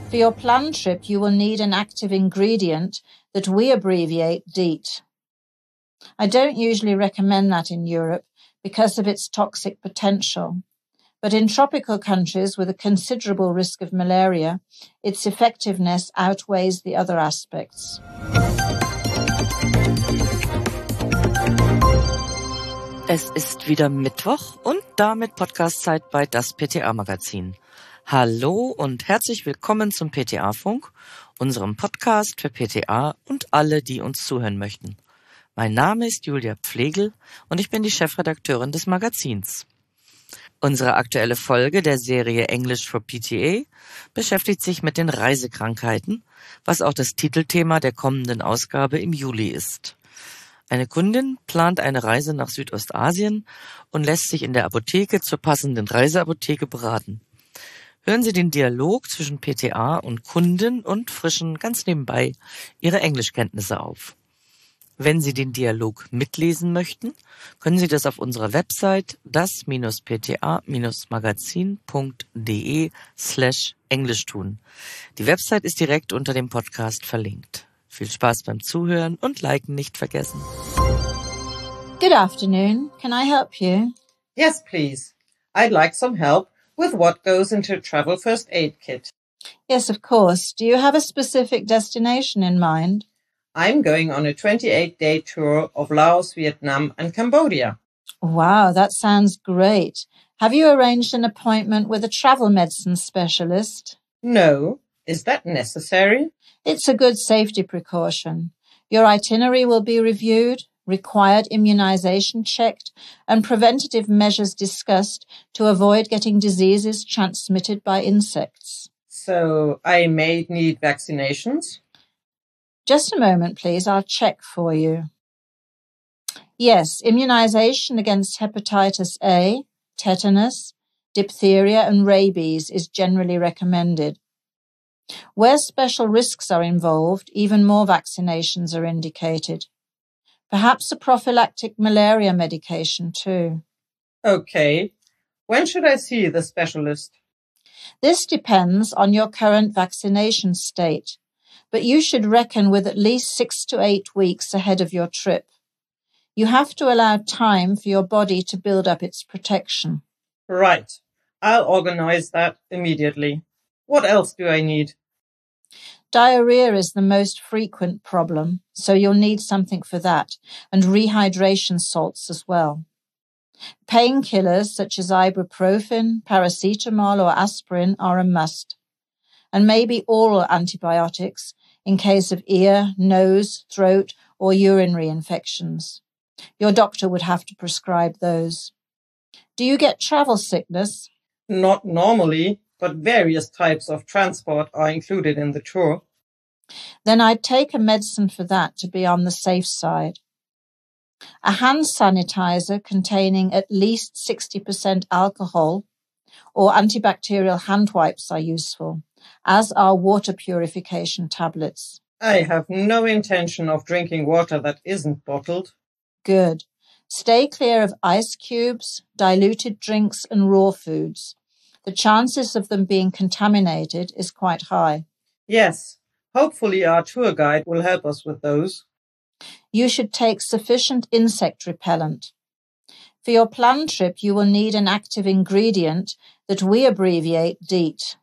For your planned trip, you will need an active ingredient that we abbreviate DEET. I don't usually recommend that in Europe because of its toxic potential, but in tropical countries with a considerable risk of malaria, its effectiveness outweighs the other aspects. Es ist wieder Mittwoch und damit Podcastzeit bei das PTA-Magazin. Hallo und herzlich willkommen zum PTA-Funk, unserem Podcast für PTA und alle, die uns zuhören möchten. Mein Name ist Julia Pflegel und ich bin die Chefredakteurin des Magazins. Unsere aktuelle Folge der Serie English for PTA beschäftigt sich mit den Reisekrankheiten, was auch das Titelthema der kommenden Ausgabe im Juli ist. Eine Kundin plant eine Reise nach Südostasien und lässt sich in der Apotheke zur passenden Reiseapotheke beraten. Hören Sie den Dialog zwischen PTA und Kunden und frischen ganz nebenbei Ihre Englischkenntnisse auf. Wenn Sie den Dialog mitlesen möchten, können Sie das auf unserer Website das-pta-magazin.de/Englisch tun. Die Website ist direkt unter dem Podcast verlinkt. Viel Spaß beim Zuhören und Liken nicht vergessen. Good afternoon. Can I help you? Yes, please. I'd like some help with what goes into a travel first aid kit. Yes, of course. Do you have a specific destination in mind? I'm going on a 28-day tour of Laos, Vietnam and Cambodia. Wow, that sounds great. Have you arranged an appointment with a travel medicine specialist? No. Is that necessary? It's a good safety precaution. Your itinerary will be reviewed, required immunization checked, and preventative measures discussed to avoid getting diseases transmitted by insects. So I may need vaccinations? Just a moment, please. I'll check for you. Yes, immunization against hepatitis A, tetanus, diphtheria, and rabies is generally recommended. Where special risks are involved, even more vaccinations are indicated. Perhaps a prophylactic malaria medication too. Okay. When should I see the specialist? This depends on your current vaccination state, but you should reckon with at least 6 to 8 weeks ahead of your trip. You have to allow time for your body to build up its protection. Right. I'll organize that immediately. What else do I need? Diarrhea is the most frequent problem, so you'll need something for that, and rehydration salts as well. Painkillers such as ibuprofen, paracetamol or aspirin are a must, and maybe oral antibiotics in case of ear, nose, throat or urinary infections. Your doctor would have to prescribe those. Do you get travel sickness? Not normally, but various types of transport are included in the tour. Then I'd take a medicine for that to be on the safe side. A hand sanitizer containing at least 60% alcohol or antibacterial hand wipes are useful, as are water purification tablets. I have no intention of drinking water that isn't bottled. Good. Stay clear of ice cubes, diluted drinks and raw foods. The chances of them being contaminated is quite high. Yes, hopefully our tour guide will help us with those. You should take sufficient insect repellent. For your planned trip, you will need an active ingredient that we abbreviate DEET.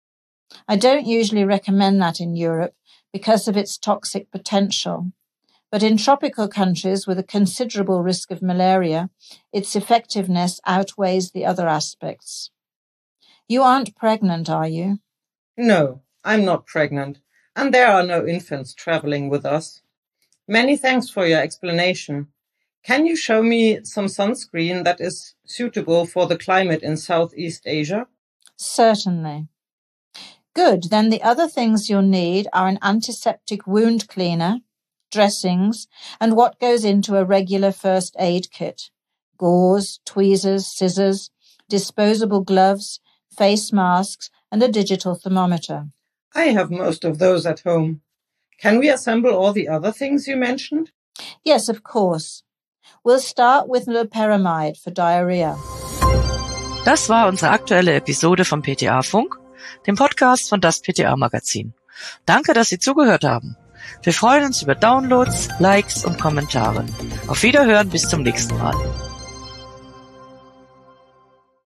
I don't usually recommend that in Europe because of its toxic potential, but in tropical countries with a considerable risk of malaria, its effectiveness outweighs the other aspects. You aren't pregnant, are you? No, I'm not pregnant, and there are no infants traveling with us. Many thanks for your explanation. Can you show me some sunscreen that is suitable for the climate in Southeast Asia? Certainly. Good. Then the other things you'll need are an antiseptic wound cleaner, dressings, and what goes into a regular first aid kit. Gauze, tweezers, scissors, disposable gloves, face masks, and a digital thermometer. I have most of those at home. Can we assemble all the other things you mentioned? Yes, of course. We'll start with loperamide for diarrhea. Das war unsere aktuelle Episode vom PTA-Funk. dem Podcast von das PTA Magazin. Danke, dass Sie zugehört haben. Wir freuen uns über Downloads, Likes und Kommentare. Auf Wiederhören, bis zum nächsten Mal.